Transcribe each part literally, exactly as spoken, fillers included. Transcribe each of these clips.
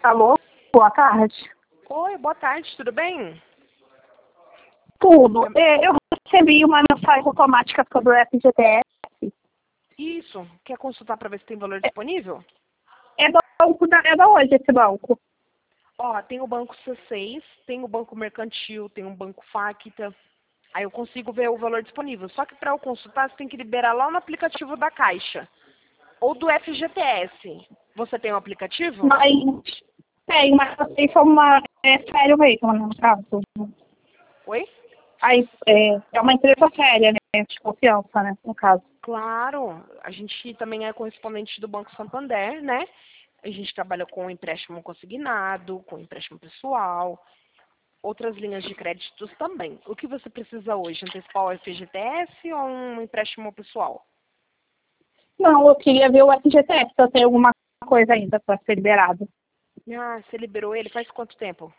Alô? Boa tarde. Oi, boa tarde, tudo bem? Tudo. É, eu recebi uma mensagem automática sobre o F G T S. Isso, quer consultar para ver se tem valor disponível? É do banco da, é da onde esse banco? Ó, tem o banco C seis, tem o banco mercantil, tem o banco Facta. Aí eu consigo ver o valor disponível. Só que para eu consultar, você tem que liberar lá no aplicativo da Caixa. Ou do F G T S. Você tem um aplicativo? Mas tem, mas vocês são uma. É sério mesmo, né, no caso. Oi? Aí, é, é uma empresa séria, né? De confiança, né? No caso. Claro, a gente também é correspondente do Banco Santander, né? A gente trabalha com empréstimo consignado, com empréstimo pessoal, outras linhas de créditos também. O que você precisa hoje? Antecipar o F G T S ou um empréstimo pessoal? Não, eu queria ver o F G T S, se eu tenho alguma coisa ainda para ser liberado. Ah, você liberou ele faz quanto tempo?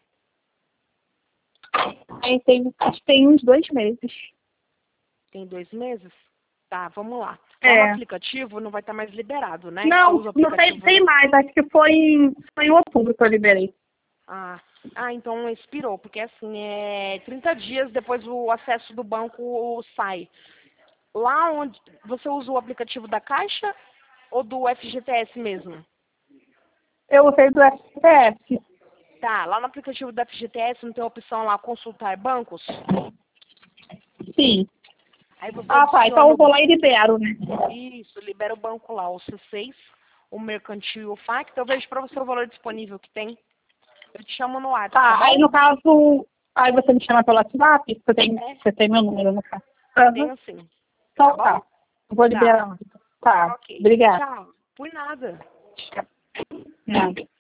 Aí tem, acho que tem uns dois meses. Tem dois meses? Tá, vamos lá. Lá no É. aplicativo não vai estar mais liberado, né? Você Não, usa o não tem, aplicativo. tem mais. Acho que foi em, foi em outubro que eu liberei. Ah, ah, então expirou, porque assim, é trinta dias depois o acesso do banco sai. Lá onde você usa o aplicativo da Caixa ou do F G T S mesmo? Eu usei do F G T S. Tá, lá no aplicativo do F G T S não tem a opção lá consultar bancos? Sim. Aí você Ah, tá. Então adiciona eu vou lá e libero, né? o... Isso, libera o banco lá, o C seis, o mercantil e o Facta. Eu vejo pra você o valor disponível que tem. Eu te chamo no WhatsApp, tá Tá. Aí bom? no caso, aí você me chama pelo WhatsApp? Você tem, É, você tem meu número, no caso. Aham. tenho sim. Tá Então bom? tá. Eu vou Tá. liberar. Tá. Ok. Obrigada. Tchau. Por nada. Nada.